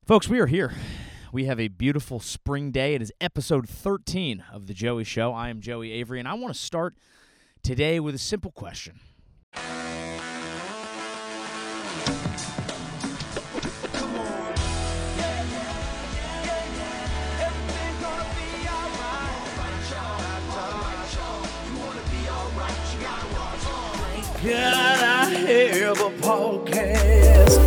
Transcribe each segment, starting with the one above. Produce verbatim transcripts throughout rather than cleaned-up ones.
Folks, we are here. We have a beautiful spring day. It is episode thirteen of The Joey Show. I am Joey Avery, and I want to start today with a simple question. Gotta have a podcast.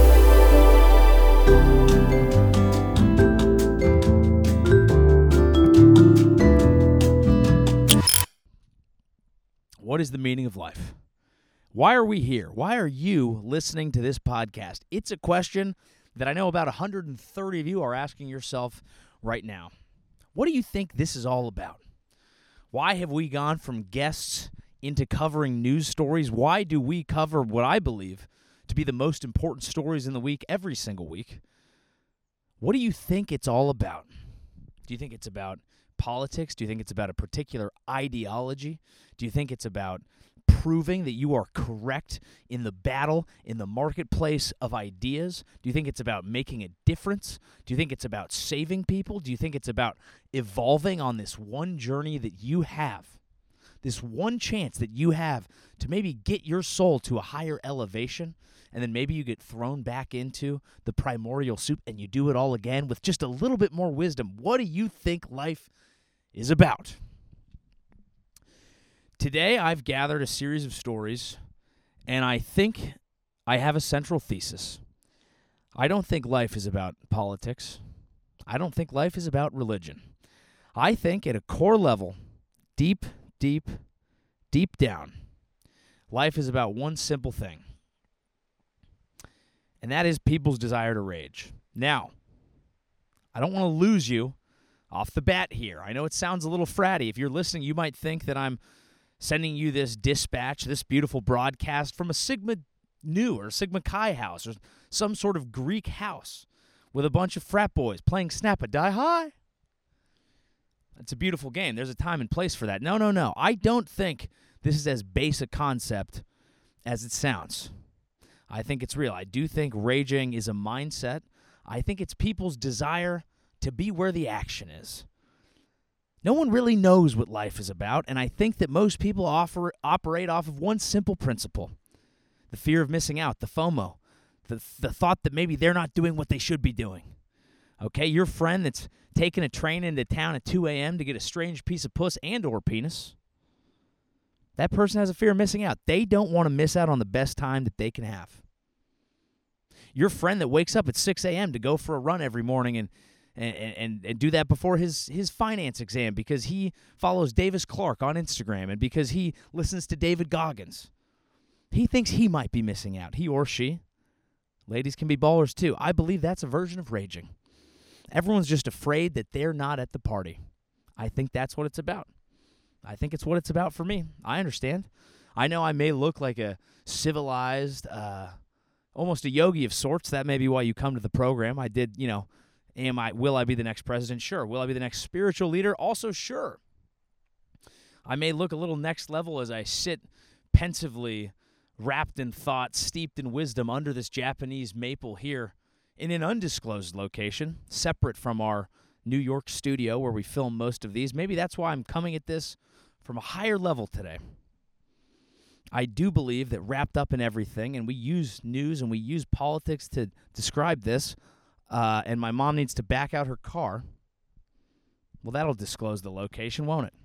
What is the meaning of life? Why are we here? Why are you listening to this podcast? It's a question that I know about one hundred thirty of you are asking yourself right now. What do you think this is all about? Why have we gone from guests into covering news stories? Why do we cover what I believe to be the most important stories in the week every single week? What do you think it's all about? Do you think it's about politics? Do you think it's about a particular ideology? Do you think it's about proving that you are correct in the battle, in the marketplace of ideas? Do you think it's about making a difference? Do you think it's about saving people? Do you think it's about evolving on this one journey that you have? This one chance that you have to maybe get your soul to a higher elevation, and then maybe you get thrown back into the primordial soup and you do it all again with just a little bit more wisdom. What do you think life is about? Today, I've gathered a series of stories, and I think I have a central thesis. I don't think life is about politics. I don't think life is about religion. I think at a core level, deep Deep, deep down, life is about one simple thing, and that is people's desire to rage. Now, I don't want to lose you off the bat here. I know it sounds a little fratty. If you're listening, you might think that I'm sending you this dispatch, this beautiful broadcast from a Sigma Nu or Sigma Chi house or some sort of Greek house with a bunch of frat boys playing Snap-a-Die-Hi. It's a beautiful game. There's a time and place for that. No, no, no. I don't think this is as base a concept as it sounds. I think it's real. I do think raging is a mindset. I think it's people's desire to be where the action is. No one really knows what life is about, and I think that most people offer, operate off of one simple principle: the fear of missing out, the FOMO, the, the thought that maybe they're not doing what they should be doing. Okay, your friend that's taking a train into town at two a.m. to get a strange piece of puss and or penis, that person has a fear of missing out. They don't want to miss out on the best time that they can have. Your friend that wakes up at six a.m. to go for a run every morning and and, and, and do that before his, his finance exam because he follows Davis Clark on Instagram and because he listens to David Goggins, he thinks he might be missing out, he or she. Ladies can be ballers too. I believe that's a version of raging. Everyone's just afraid that they're not at the party. I think that's what it's about. I think it's what it's about for me. I understand. I know I may look like a civilized, uh, almost a yogi of sorts. That may be why you come to the program. I did, you know, am I, will I be the next president? Sure. Will I be the next spiritual leader? Also, sure. I may look a little next level as I sit pensively, wrapped in thought, steeped in wisdom under this Japanese maple here, in an undisclosed location, separate from our New York studio where we film most of these. Maybe that's why I'm coming at this from a higher level today. I do believe that wrapped up in everything, and we use news and we use politics to describe this, uh, and my mom needs to back out her car, well, that'll disclose the location, won't it?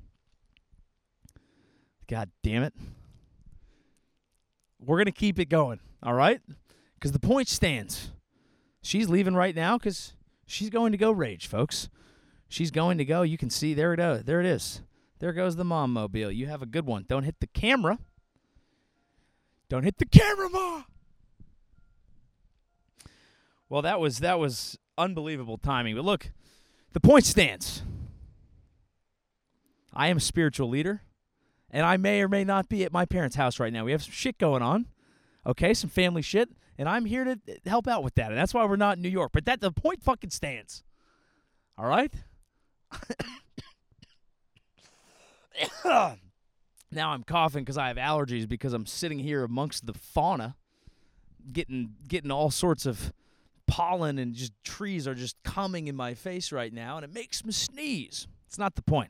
God damn it. We're going to keep it going, all right? Because the point stands. She's leaving right now because she's going to go rage, folks. She's going to go. You can see, there it is. There it is. There goes the mom mobile. You have a good one. Don't hit the camera. Don't hit the camera, Ma. Well, that was that was unbelievable timing. But look, the point stands. I am a spiritual leader, and I may or may not be at my parents' house right now. We have some shit going on, okay, some family shit. And I'm here to help out with that. And that's why we're not in New York. But that the point fucking stands. All right? Now I'm coughing because I have allergies because I'm sitting here amongst the fauna getting getting all sorts of pollen and just trees are just coming in my face right now, and it makes me sneeze. It's not the point.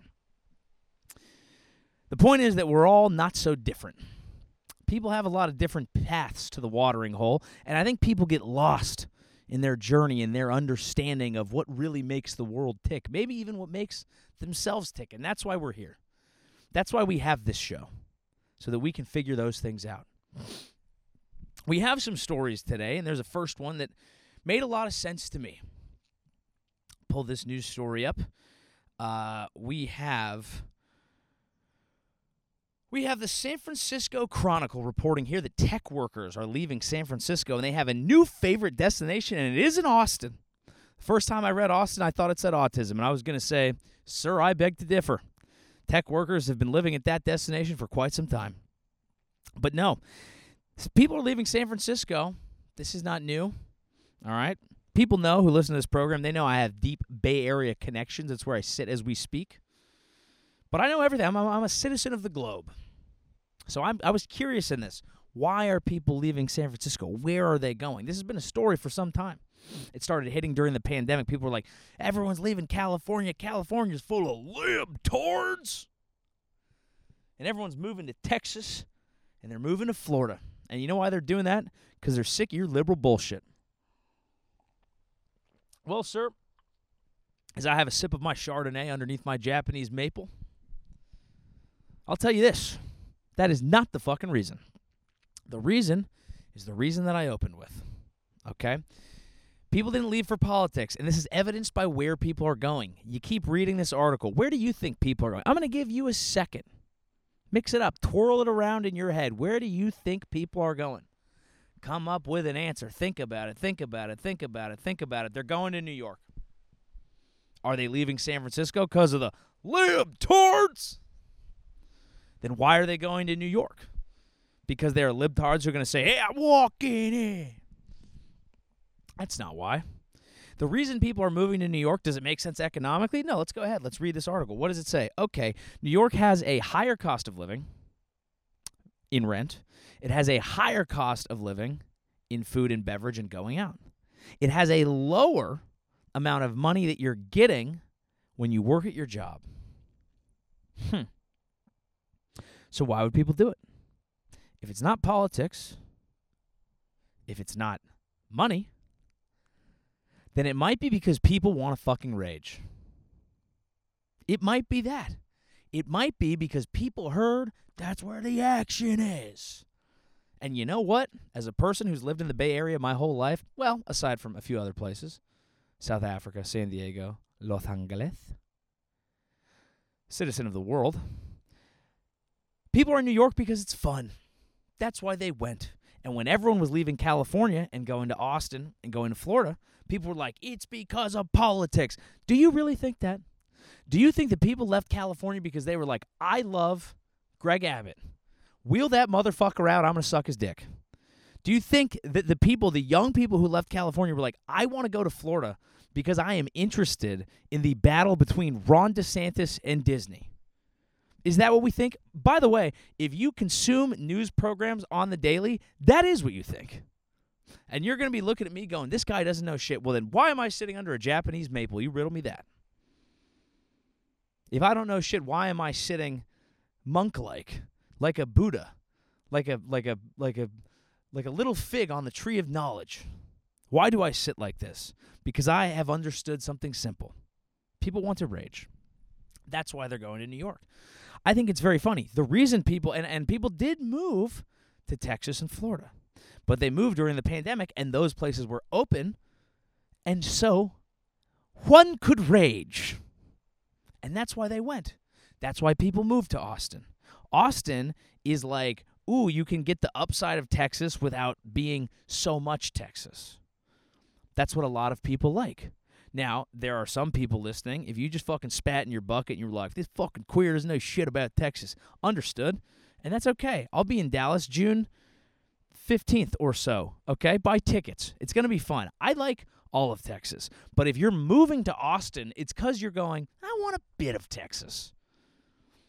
The point is that we're all not so different. People have a lot of different paths to the watering hole, and I think people get lost in their journey and their understanding of what really makes the world tick, maybe even what makes themselves tick, and that's why we're here. That's why we have this show, so that we can figure those things out. We have some stories today, and there's a first one that made a lot of sense to me. Pull this news story up. Uh, we have... We have the San Francisco Chronicle reporting here that tech workers are leaving San Francisco, and they have a new favorite destination, and it is in Austin. The first time I read Austin, I thought it said autism, and I was going to say, sir, I beg to differ. Tech workers have been living at that destination for quite some time. But no, people are leaving San Francisco. This is not new, all right? People know who listen to this program. They know I have deep Bay Area connections. That's where I sit as we speak. But I know everything. I'm a, I'm a citizen of the globe. So I'm, I was curious in this. Why are people leaving San Francisco? Where are they going? This has been a story for some time. It started hitting during the pandemic. People were like, everyone's leaving California. California's full of libtards. And everyone's moving to Texas, and they're moving to Florida. And you know why they're doing that? Because they're sick of your liberal bullshit. Well, sir, as I have a sip of my Chardonnay underneath my Japanese maple, I'll tell you this, that is not the fucking reason. The reason is the reason that I opened with, okay? People didn't leave for politics, and this is evidenced by where people are going. You keep reading this article. Where do you think people are going? I'm going to give you a second. Mix it up. Twirl it around in your head. Where do you think people are going? Come up with an answer. Think about it. Think about it. Think about it. Think about it. They're going to New York. Are they leaving San Francisco because of the libtards? Then why are they going to New York? Because they're libtards who are going to say, hey, I'm walking in. That's not why. The reason people are moving to New York, does it make sense economically? No, let's go ahead. Let's read this article. What does it say? Okay, New York has a higher cost of living in rent. It has a higher cost of living in food and beverage and going out. It has a lower amount of money that you're getting when you work at your job. Hmm. So why would people do it? If it's not politics, if it's not money, then it might be because people want to fucking rage. It might be that. It might be because people heard that's where the action is. And you know what? As a person who's lived in the Bay Area my whole life, well, aside from a few other places, South Africa, San Diego, Los Angeles, citizen of the world, people are in New York because it's fun. That's why they went. And when everyone was leaving California and going to Austin and going to Florida, people were like, it's because of politics. Do you really think that? Do you think that people left California because they were like, I love Greg Abbott. Wheel that motherfucker out, I'm going to suck his dick. Do you think that the people, the young people who left California were like, I want to go to Florida because I am interested in the battle between Ron DeSantis and Disney? Is that what we think? By the way, if you consume news programs on the daily, that is what you think. And you're going to be looking at me going, this guy doesn't know shit. Well, then why am I sitting under a Japanese maple? You riddle me that. If I don't know shit, why am I sitting monk-like, like a Buddha, like a like a like a like a little fig on the tree of knowledge? Why do I sit like this? Because I have understood something simple. People want to rage. That's why they're going to New York. I think it's very funny. The reason people, and, and people did move to Texas and Florida, but they moved during the pandemic, and those places were open, and so one could rage. And that's why they went. That's why people moved to Austin. Austin is like, ooh, you can get the upside of Texas without being so much Texas. That's what a lot of people like. Now, there are some people listening, if you just fucking spat in your bucket and you're like, this fucking queer doesn't know shit about Texas. Understood. And that's okay. I'll be in Dallas June fifteenth or so, okay? Buy tickets. It's going to be fun. I like all of Texas. But if you're moving to Austin, it's because you're going, I want a bit of Texas.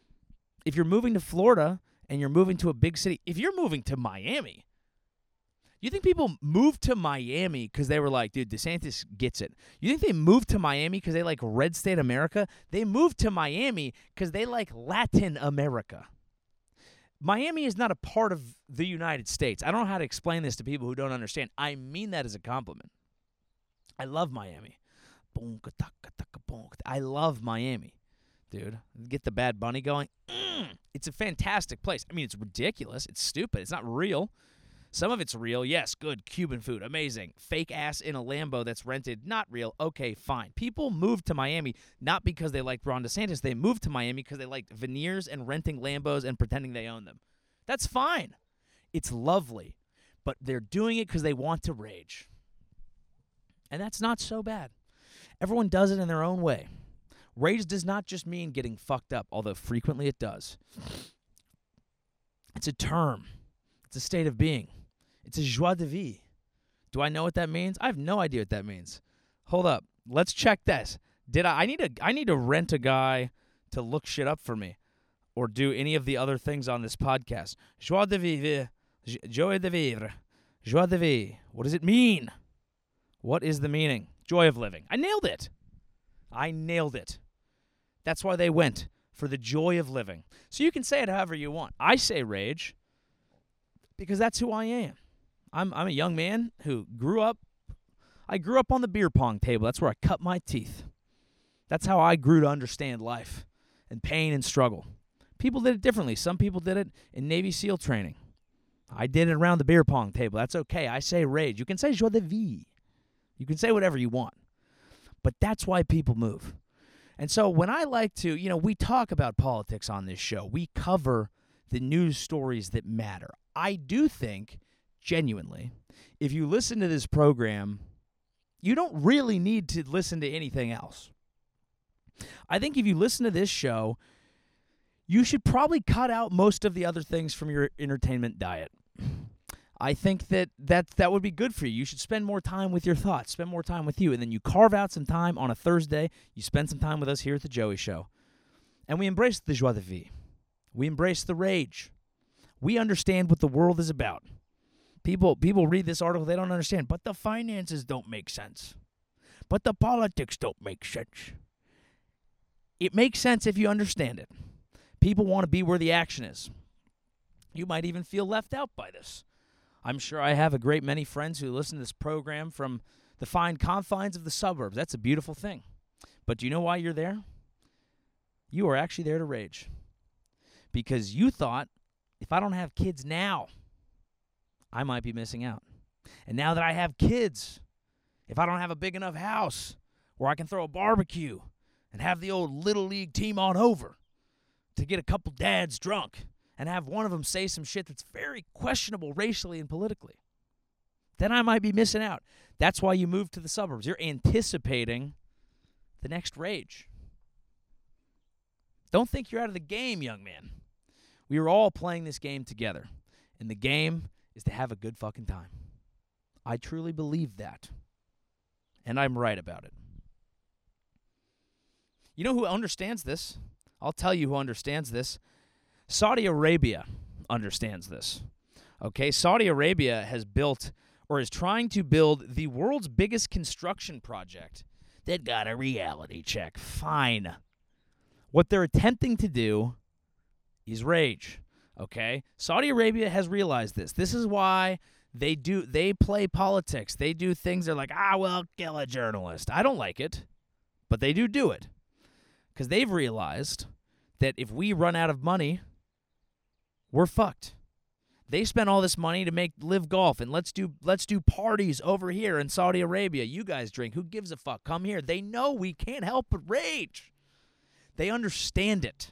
If you're moving to Florida and you're moving to a big city, if you're moving to Miami, You think people moved to Miami because they were like, dude, DeSantis gets it? You think they moved to Miami because they like red state America? They moved to Miami because they like Latin America. Miami is not a part of the United States. I don't know how to explain this to people who don't understand. I mean that as a compliment. I love Miami. I love Miami, dude. Get the Bad Bunny going. Mm, it's a fantastic place. I mean, it's ridiculous. It's stupid. It's not real. Some of it's real. Yes, good. Cuban food. Amazing. Fake ass in a Lambo that's rented. Not real. Okay, fine. People moved to Miami not because they liked Ron DeSantis. They moved to Miami because they liked veneers and renting Lambos and pretending they own them. That's fine. It's lovely. But they're doing it because they want to rage. And that's not so bad. Everyone does it in their own way. Rage does not just mean getting fucked up, although frequently it does. It's a term. It's a state of being. It's a joie de vivre. Do I know what that means? I have no idea what that means. Hold up. Let's check this. Did I I need to I need to rent a guy to look shit up for me or do any of the other things on this podcast. Joie de vivre. Joie de vivre. Joie de vivre. What does it mean? What is the meaning? Joy of living. I nailed it. I nailed it. That's why they went, for the joy of living. So you can say it however you want. I say rage because that's who I am. I'm I'm a young man who grew up, I grew up on the beer pong table. That's where I cut my teeth. That's how I grew to understand life and pain and struggle. People did it differently. Some people did it in Navy SEAL training. I did it around the beer pong table. That's okay. I say rage. You can say joie de vivre. You can say whatever you want. But that's why people move. And so when I like to, you know, we talk about politics on this show. We cover the news stories that matter. I do think, genuinely, if you listen to this program, you don't really need to listen to anything else. I think if you listen to this show, you should probably cut out most of the other things from your entertainment diet. I think that, that that would be good for you. You should spend more time with your thoughts, spend more time with you, and then you carve out some time on a Thursday. You spend some time with us here at The Joey Show. And we embrace the joie de vivre. We embrace the rage. We understand what the world is about. People people read this article, they don't understand. But the finances don't make sense. But the politics don't make sense. It makes sense if you understand it. People want to be where the action is. You might even feel left out by this. I'm sure I have a great many friends who listen to this program from the fine confines of the suburbs. That's a beautiful thing. But do you know why you're there? You are actually there to rage. Because you thought, if I don't have kids now, I might be missing out. And now that I have kids, if I don't have a big enough house where I can throw a barbecue and have the old Little League team on over to get a couple dads drunk and have one of them say some shit that's very questionable racially and politically, then I might be missing out. That's why you move to the suburbs. You're anticipating the next rage. Don't think you're out of the game, young man. We are all playing this game together, and the game is to have a good fucking time. I truly believe that, and I'm right about it. You know who understands this? I'll tell you who understands this. Saudi Arabia understands this. Okay, Saudi Arabia has built or is trying to build the world's biggest construction project that got a reality check. Fine. What they're attempting to do is rage. Okay? Saudi Arabia has realized this. This is why they do they play politics. They do things they're like, ah, well, kill a journalist. I don't like it, but they do do it. Because they've realized that if we run out of money, we're fucked. They spent all this money to make live golf, and let's do let's do parties over here in Saudi Arabia. You guys drink. Who gives a fuck? Come here. They know we can't help but rage. They understand it.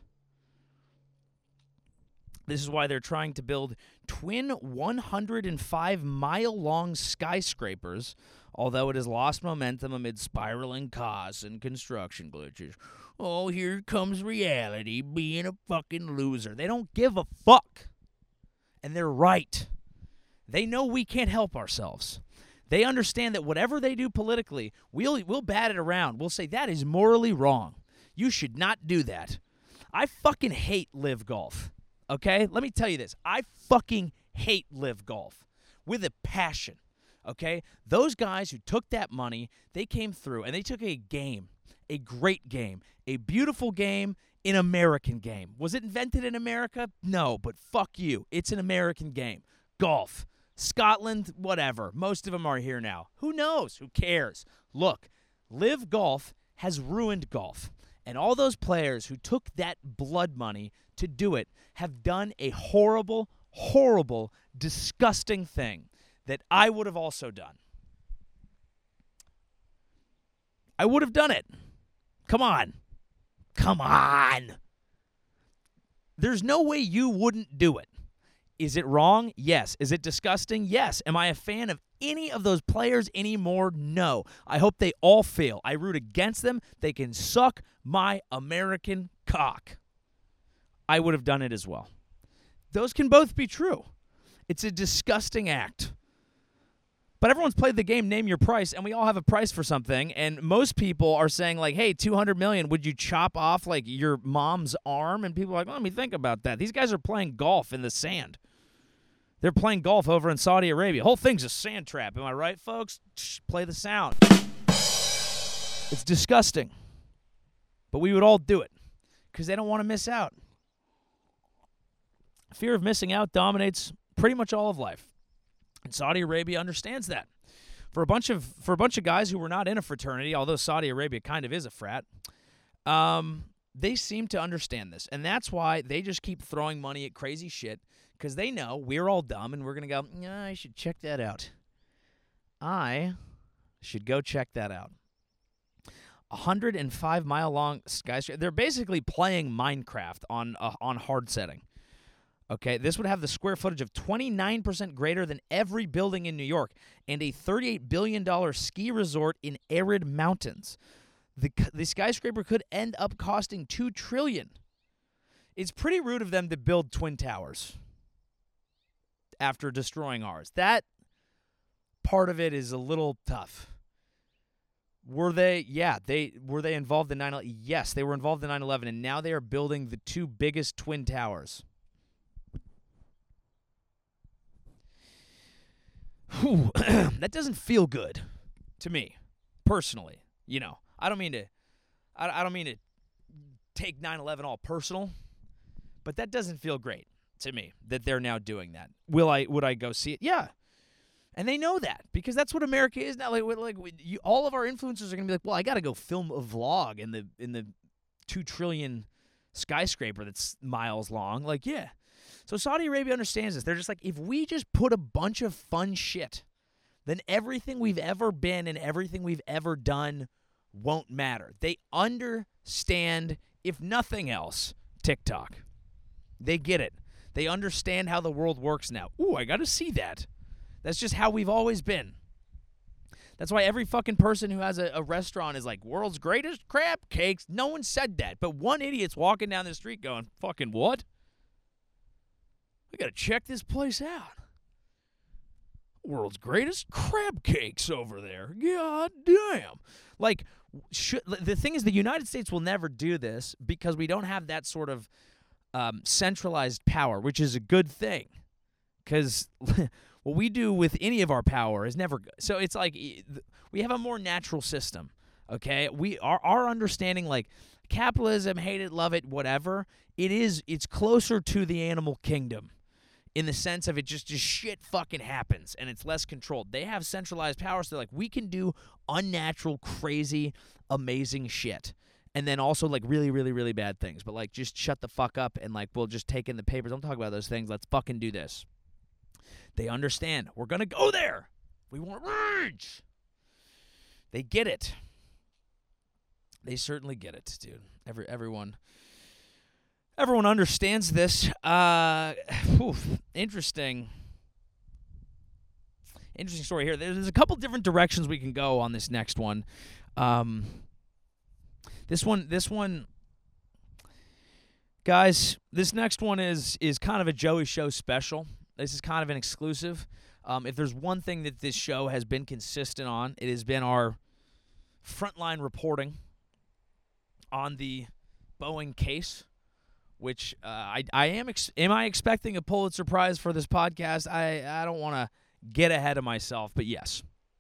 This is why they're trying to build twin one hundred five mile long skyscrapers, although it has lost momentum amid spiraling costs and construction glitches. Oh, here comes reality, being a fucking loser. They don't give a fuck. And they're right. They know we can't help ourselves. They understand that whatever they do politically, we'll, we'll bat it around. We'll say, that is morally wrong. You should not do that. I fucking hate live golf. Okay? Let me tell you this. I fucking hate live golf. with a passion, okay? Those guys who took that money, they came through, and they took a game, a great game, a beautiful game, an American game. Was it invented in America? No, but fuck you. It's an American game. Golf. Scotland, whatever. Most of them are here now. Who knows? Who cares? Look, Live Golf has ruined golf. And all those players who took that blood money to do it have done a horrible, horrible, disgusting thing that I would have also done. I would have done it. Come on. Come on. There's no way you wouldn't do it. Is it wrong? Yes. Is it disgusting? Yes. Am I a fan of any of those players anymore? No. I hope they all fail. I root against them. They can suck my American cock. I would have done it as well. Those can both be true. It's a disgusting act. But everyone's played the game, name your price, and we all have a price for something, and most people are saying, like, hey, two hundred million dollars, would you chop off, like, your mom's arm? And people are like, let me think about that. These guys are playing golf in the sand. They're playing golf over in Saudi Arabia. Whole thing's a sand trap. Am I right, folks? Shh, play the sound. It's disgusting. But we would all do it because they don't want to miss out. Fear of missing out dominates pretty much all of life. And Saudi Arabia understands that. For a bunch of for a bunch of guys who were not in a fraternity, although Saudi Arabia kind of is a frat, um, they seem to understand this. And that's why they just keep throwing money at crazy shit, because they know we're all dumb and we're going to go, yeah, I should check that out. I should go check that out. one hundred five mile long skyscraper. They're basically playing Minecraft on uh, on hard setting. Okay, this would have the square footage of twenty-nine percent greater than every building in New York and a thirty-eight billion dollars ski resort in arid mountains. The, the skyscraper could end up costing two trillion dollars. It's pretty rude of them to build twin towers after destroying ours. That part of it is a little tough. Were they, yeah, they were they involved in nine eleven? Yes, they were involved in nine eleven, and now they are building the two biggest twin towers. Whew, that doesn't feel good to me, personally. You know, I don't mean to, I, I don't mean to take nine eleven all personal, but that doesn't feel great to me that they're now doing that. Will I? Would I go see it? Yeah, and they know that because that's what America is now. Like, like you, all of our influencers are gonna be like, well, I got to go film a vlog in the in the two trillion skyscraper that's miles long. Like, yeah. So Saudi Arabia understands this. They're just like, if we just put a bunch of fun shit, then everything we've ever been and everything we've ever done won't matter. They understand, if nothing else, TikTok. They get it. They understand how the world works now. Ooh, I got to see that. That's just how we've always been. That's why every fucking person who has a, a restaurant is like, world's greatest crab cakes. No one said that, but one idiot's walking down the street going, fucking what? I gotta check this place out. World's greatest crab cakes over there. God damn. Like, should, the thing is, the United States will never do this because we don't have that sort of um, centralized power, which is a good thing. Because what we do with any of our power is never good. So it's like we have a more natural system. Okay, we our our understanding, like capitalism, hate it, love it, whatever. It is. It's closer to the animal kingdom. In the sense of it just, just shit fucking happens and it's less controlled. They have centralized power, so they're like, we can do unnatural, crazy, amazing shit. And then also like really, really, really bad things. But like just shut the fuck up and like we'll just take in the papers. Don't talk about those things. Let's fucking do this. They understand. We're going to go there. We want rage. They get it. They certainly get it, dude. Every everyone... Everyone understands this. Uh, whew, interesting. Interesting story here. There's a couple different directions we can go on this next one. Um, this one, this one, guys. This next one is is kind of a Joey Show special. This is kind of an exclusive. Um, if there's one thing that this show has been consistent on, it has been our frontline reporting on the Boeing case. Which uh, I I am ex- am I expecting a Pulitzer Prize for this podcast? I, I don't want to get ahead of myself, but yes.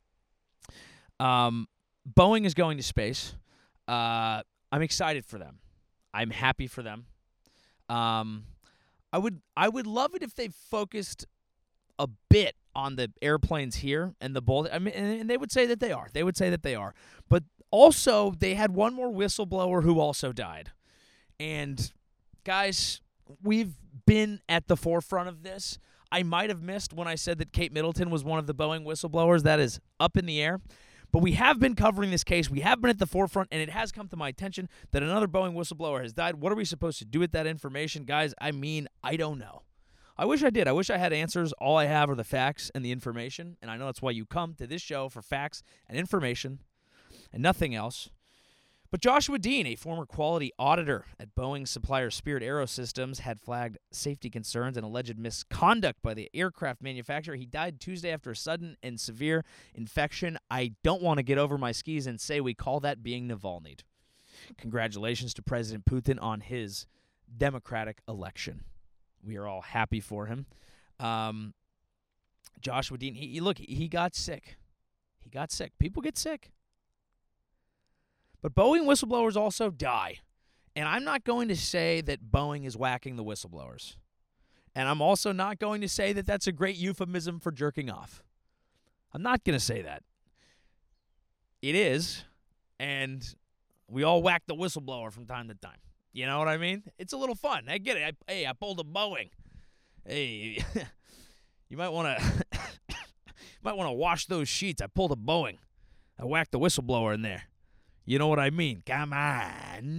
Um, Boeing is going to space. Uh, I'm excited for them. I'm happy for them. Um, I would I would love it if they focused a bit on the airplanes here and the Bolt. I mean, and, and they would say that they are. They would say that they are. But also, they had one more whistleblower who also died. And guys, we've been at the forefront of this. I might have missed when I said that Kate Middleton was one of the Boeing whistleblowers. That is up in the air. But we have been covering this case. We have been at the forefront, and it has come to my attention that another Boeing whistleblower has died. What are we supposed to do with that information? Guys, I mean, I don't know. I wish I did. I wish I had answers. All I have are the facts and the information, and I know that's why you come to this show for facts and information and nothing else. But Joshua Dean, a former quality auditor at Boeing supplier Spirit Aerosystems, had flagged safety concerns and alleged misconduct by the aircraft manufacturer. He died Tuesday after a sudden and severe infection. I don't want to get over my skis and say we call that being Navalny'd. Congratulations to President Putin on his democratic election. We are all happy for him. Um, Joshua Dean, he, he look, he got sick. He got sick. People get sick. But Boeing whistleblowers also die. And I'm not going to say that Boeing is whacking the whistleblowers. And I'm also not going to say that that's a great euphemism for jerking off. I'm not going to say that. It is. And we all whack the whistleblower from time to time. You know what I mean? It's a little fun. I get it. I, hey, I pulled a Boeing. Hey, you might want to might want to wash those sheets. I pulled a Boeing. I whacked the whistleblower in there. You know what I mean? Come on.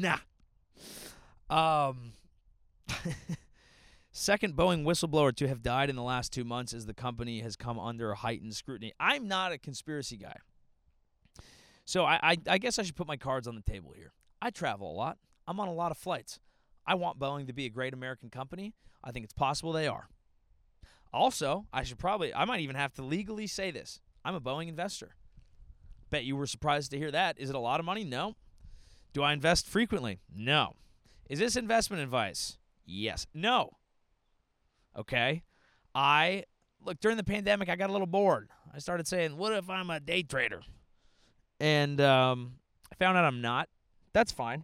Um, second Boeing whistleblower to have died in the last two months as the company has come under heightened scrutiny. I'm not a conspiracy guy. So I, I, I guess I should put my cards on the table here. I travel a lot. I'm on a lot of flights. I want Boeing to be a great American company. I think it's possible they are. Also, I should probably, I might even have to legally say this. I'm a Boeing investor. Bet you were surprised to hear that. Is it a lot of money? No. Do I invest frequently? No. Is this investment advice? Yes. No. Okay. I, look, during the pandemic, I got a little bored. I started saying, what if I'm a day trader? And um, I found out I'm not. That's fine.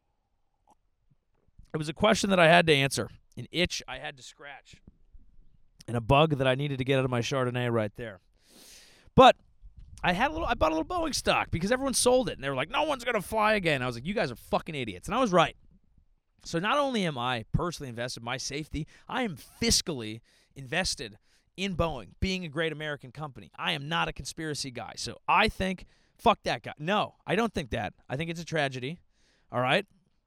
It was a question that I had to answer, an itch I had to scratch, and a bug that I needed to get out of my Chardonnay right there. But I had a little. I bought a little Boeing stock because everyone sold it, and they were like, "No one's gonna fly again." I was like, "You guys are fucking idiots," and I was right. So not only am I personally invested in my safety, I am fiscally invested in Boeing being a great American company. I am not a conspiracy guy, so I think fuck that guy. No, I don't think that. I think it's a tragedy. All right.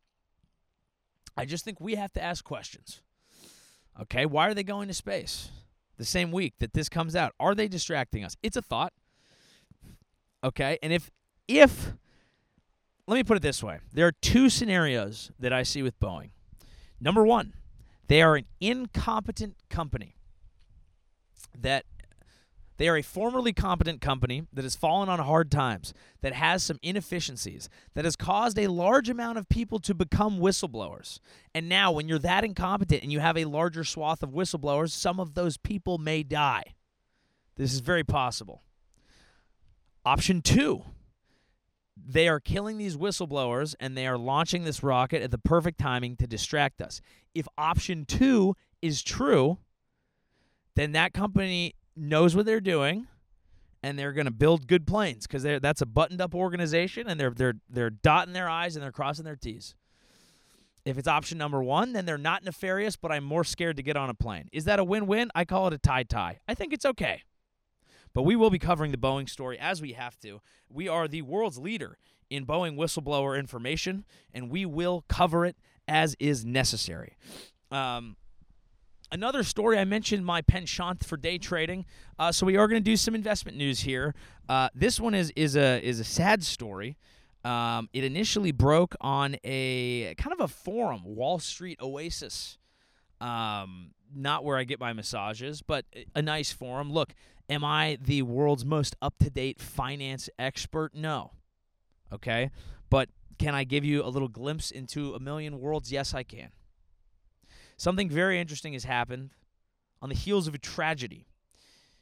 I just think we have to ask questions. Okay, why are they going to space the same week that this comes out? Are they distracting us? It's a thought. Okay, and if, if, let me put it this way. There are two scenarios that I see with Boeing. Number one, they are an incompetent company. That they are a formerly competent company that has fallen on hard times, that has some inefficiencies, that has caused a large amount of people to become whistleblowers. And now when you're that incompetent and you have a larger swath of whistleblowers, some of those people may die. This is very possible. Option two, they are killing these whistleblowers and they are launching this rocket at the perfect timing to distract us. If option two is true, then that company knows what they're doing and they're going to build good planes because that's a buttoned-up organization and they're they're they're dotting their I's and they're crossing their T's. If it's option number one, then they're not nefarious, but I'm more scared to get on a plane. Is that a win-win? I call it a tie-tie. I think it's okay. But we will be covering the Boeing story as we have to. We are the world's leader in Boeing whistleblower information, and we will cover it as is necessary. Um, another story, I mentioned my penchant for day trading, uh, so we are going to do some investment news here. Uh, this one is is a is a sad story. Um, it initially broke on a kind of a forum, Wall Street Oasis. Um, not where I get my massages, but a nice forum. Look, am I the world's most up-to-date finance expert? No. Okay? But can I give you a little glimpse into a million worlds? Yes, I can. Something very interesting has happened on the heels of a tragedy.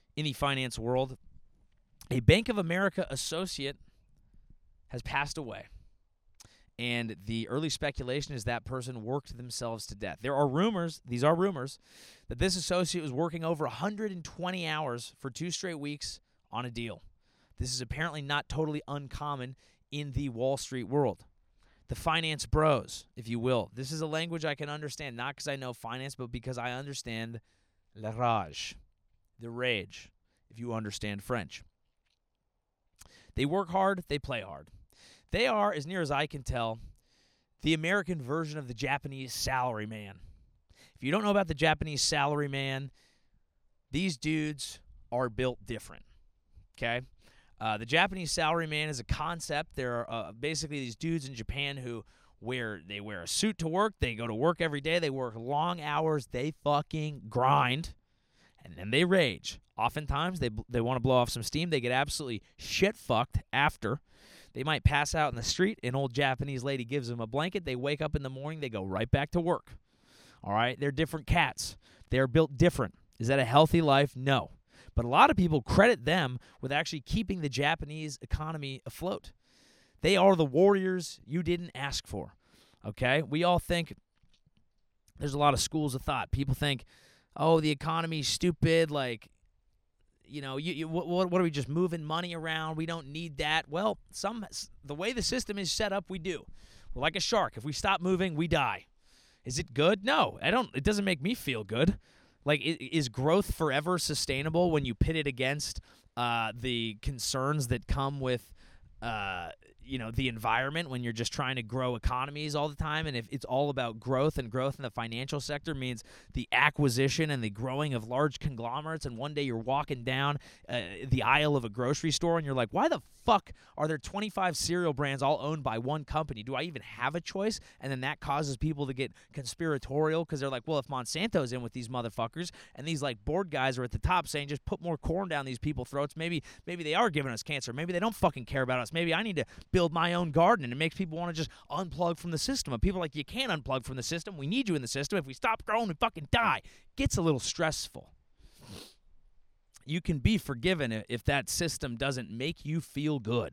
in the finance world. A Bank of America associate has passed away. And the early speculation is that person worked themselves to death. There are rumors, these are rumors, that this associate was working over one hundred twenty hours for two straight weeks on a deal. This is apparently not totally uncommon in the Wall Street world. The finance bros, if you will. This is a language I can understand, not because I know finance, but because I understand la rage, the rage, if you understand French. They work hard, they play hard. They are, as near as I can tell, the American version of the Japanese salaryman. If you don't know about the Japanese salaryman, these dudes are built different, okay? Uh, the Japanese salaryman is a concept. There are uh, basically these dudes in Japan who wear, they wear a suit to work. They go to work every day. They work long hours. They fucking grind, and then they rage. Oftentimes, they they want to blow off some steam. They get absolutely shit-fucked after. They might pass out in the street. An old Japanese lady gives them a blanket. They wake up in the morning. They go right back to work. All right? They're different cats. They're built different. Is that a healthy life? No. But a lot of people credit them with actually keeping the Japanese economy afloat. They are the warriors you didn't ask for. Okay? We all think there's a lot of schools of thought. People think, oh, the economy's stupid, like, you know, you, you what, what are we just moving money around? We don't need that. Well, some the way the system is set up, we do. We're like a shark. If we stop moving, we die. Is it good? No, I don't. It doesn't make me feel good. Like, is growth forever sustainable when you pit it against uh, the concerns that come with, uh, you know, the environment when you're just trying to grow economies all the time? And if it's all about growth, and growth in the financial sector means the acquisition and the growing of large conglomerates, and one day you're walking down uh, the aisle of a grocery store and you're like, why the fuck are there twenty-five cereal brands all owned by one company? Do I even have a choice? And then that causes people to get conspiratorial because they're like, well, if Monsanto's in with these motherfuckers and these like board guys are at the top saying just put more corn down these people's throats, maybe maybe they are giving us cancer. Maybe they don't fucking care about us. Maybe I need to build my own garden. And it makes people want to just unplug from the system. And people are like, you can't unplug from the system. We need you in the system. If we stop growing, we fucking die. Gets a little stressful. You can be forgiven if that system doesn't make you feel good.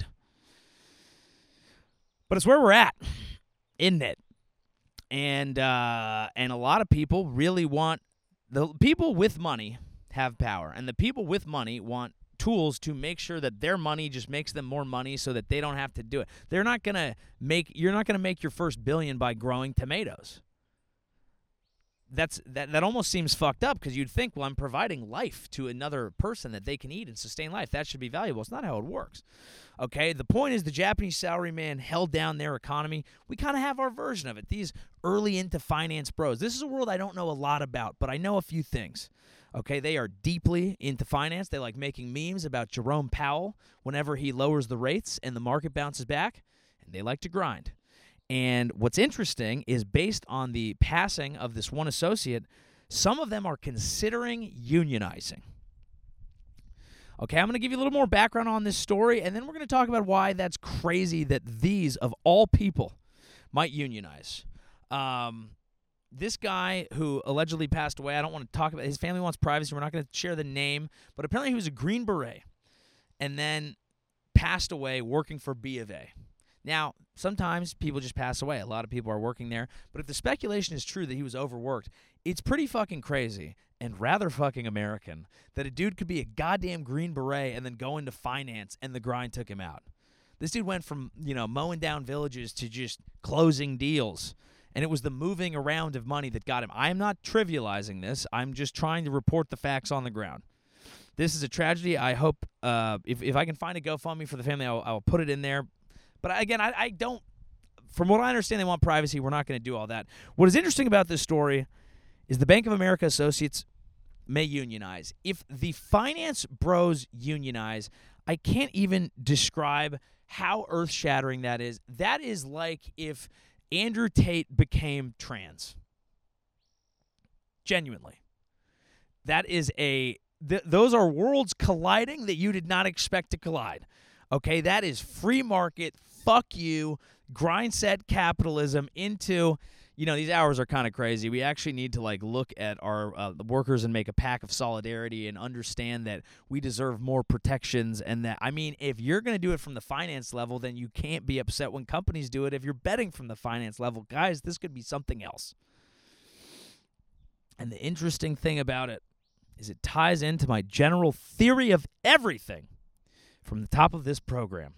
But it's where we're at, isn't it? And uh, and a lot of people really want, the people with money have power, and the people with money want tools to make sure that their money just makes them more money so that they don't have to do it. They're not going to make, you're not going to make your first billion by growing tomatoes. That's that that almost seems fucked up because you'd think, well, I'm providing life to another person that they can eat and sustain life. That should be valuable. It's not how it works. Okay, the point is the Japanese salaryman held down their economy. We kind of have our version of it. These early into finance bros. This is a world I don't know a lot about, but I know a few things. Okay, they are deeply into finance. They like making memes about Jerome Powell whenever he lowers the rates and the market bounces back, and they like to grind. And what's interesting is based on the passing of this one associate, some of them are considering unionizing. Okay, I'm going to give you a little more background on this story, and then we're going to talk about why that's crazy that these, of all people, might unionize. Um, this guy who allegedly passed away, I don't want to talk about it. His family wants privacy. We're not going to share the name, but apparently he was a Green Beret and then passed away working for B of A. Now, sometimes people just pass away. A lot of people are working there. But if the speculation is true that he was overworked, it's pretty fucking crazy and rather fucking American that a dude could be a goddamn Green Beret and then go into finance and the grind took him out. This dude went from, you know, mowing down villages to just closing deals. And it was the moving around of money that got him. I am not trivializing this. I'm just trying to report the facts on the ground. This is a tragedy. I hope uh, if, if I can find a GoFundMe for the family, I'll, I'll put it in there. But again, I, I don't, from what I understand, they want privacy. We're not going to do all that. What is interesting about this story is the Bank of America associates may unionize. If the finance bros unionize, I can't even describe how earth-shattering that is. That is like if Andrew Tate became trans. Genuinely. That is a, th- those are worlds colliding that you did not expect to collide. Okay, that is free market, fuck you, grind set capitalism into, you know, these hours are kind of crazy. We actually need to, like, look at our uh, the workers and make a pact of solidarity and understand that we deserve more protections and that, I mean, if you're going to do it from the finance level, then you can't be upset when companies do it. If you're betting from the finance level, guys, this could be something else. And the interesting thing about it is it ties into my general theory of everything from the top of this program.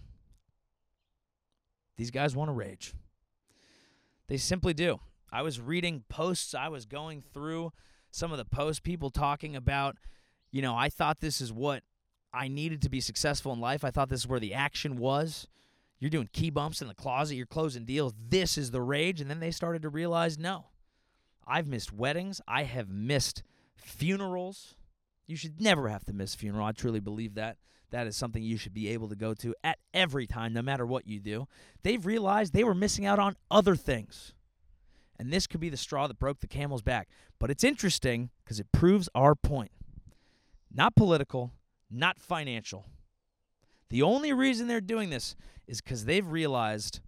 These guys want to rage. They simply do. I was reading posts. I was going through some of the posts, people talking about, you know, I thought this is what I needed to be successful in life. I thought this is where the action was. You're doing key bumps in the closet. You're closing deals. This is the rage. And then they started to realize, no, I've missed weddings. I have missed funerals. You should never have to miss a funeral. I truly believe that. That is something you should be able to go to at every time, no matter what you do. They've realized they were missing out on other things. And this could be the straw that broke the camel's back. But it's interesting because it proves our point. Not political, not financial. The only reason they're doing this is because they've realized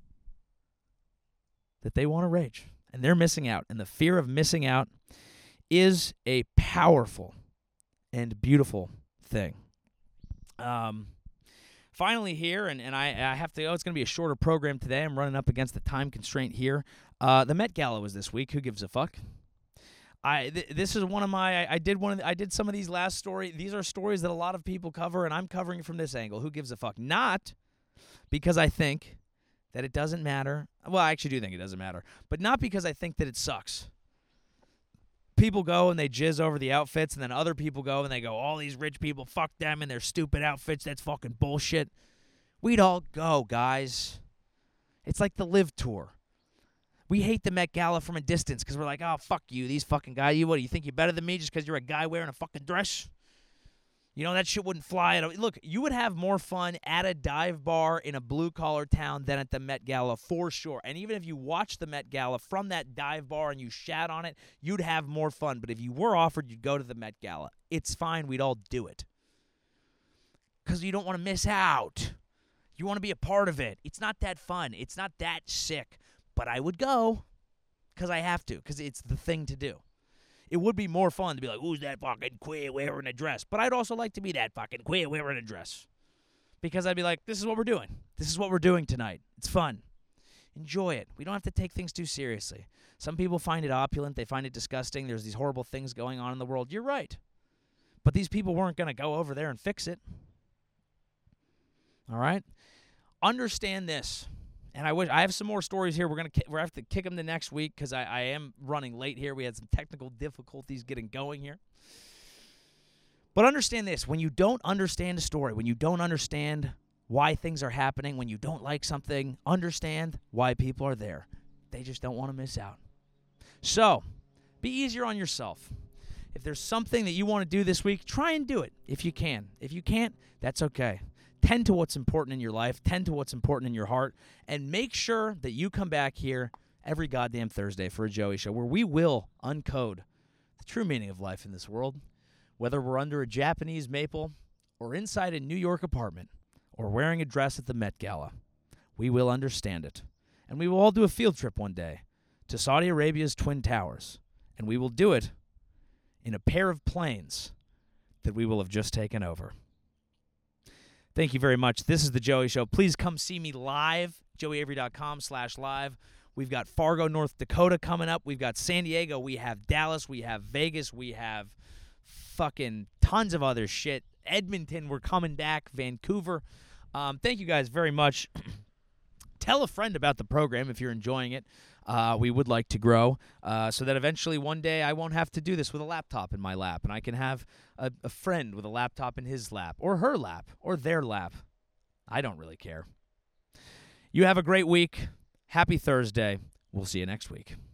that they want to rage. And they're missing out. And the fear of missing out is a powerful and beautiful thing. Um, finally here, and, and I, I have to go, it's going to be a shorter program today. I'm running up against the time constraint here. Uh, the Met Gala was this week. Who gives a fuck? I th- this is one of my I, I did one of the, I did some of these last story. These are stories that a lot of people cover, and I'm covering it from this angle. Who gives a fuck? Not because I think that it doesn't matter. Well, I actually do think it doesn't matter, but not because I think that it sucks. People go and they jizz over the outfits, and then other people go and they go, all these rich people, fuck them and their stupid outfits. That's fucking bullshit. We'd all go, guys. It's like the Live Tour. We hate the Met Gala from a distance because we're like, oh, fuck you, these fucking guys. You, what, do you think you're better than me just because you're a guy wearing a fucking dress? You know, that shit wouldn't fly. At a, look, you would have more fun at a dive bar in a blue-collar town than at the Met Gala, for sure. And even if you watched the Met Gala from that dive bar and you shat on it, you'd have more fun. But if you were offered, you'd go to the Met Gala. It's fine. We'd all do it. Because you don't want to miss out. You want to be a part of it. It's not that fun. It's not that sick. But I would go because I have to, because it's the thing to do. It would be more fun to be like, who's that fucking queer wearing a dress? But I'd also like to be that fucking queer wearing a dress. Because I'd be like, this is what we're doing. This is what we're doing tonight. It's fun. Enjoy it. We don't have to take things too seriously. Some people find it opulent. They find it disgusting. There's these horrible things going on in the world. You're right. But these people weren't going to go over there and fix it. All right? Understand this. And I wish I have some more stories here. We're gonna we have to kick them the next week because I, I am running late here. We had some technical difficulties getting going here. But understand this: when you don't understand a story, when you don't understand why things are happening, when you don't like something, understand why people are there. They just don't want to miss out. So, be easier on yourself. If there's something that you want to do this week, try and do it if you can. If you can't, that's okay. Tend to what's important in your life. Tend to what's important in your heart. And make sure that you come back here every goddamn Thursday for a Joey Show where we will uncode the true meaning of life in this world. Whether we're under a Japanese maple or inside a New York apartment or wearing a dress at the Met Gala, we will understand it. And we will all do a field trip one day to Saudi Arabia's Twin Towers. And we will do it in a pair of planes that we will have just taken over. Thank you very much. This is The Joey Show. Please come see me live, joey avery dot com slash live. We've got Fargo, North Dakota coming up. We've got San Diego. We have Dallas. We have Vegas. We have fucking tons of other shit. Edmonton, we're coming back. Vancouver. Um, thank you guys very much. Tell a friend about the program if you're enjoying it. Uh, we would like to grow uh, so that eventually one day I won't have to do this with a laptop in my lap, and I can have a, a friend with a laptop in his lap, or her lap, or their lap. I don't really care. You have a great week. Happy Thursday. We'll see you next week.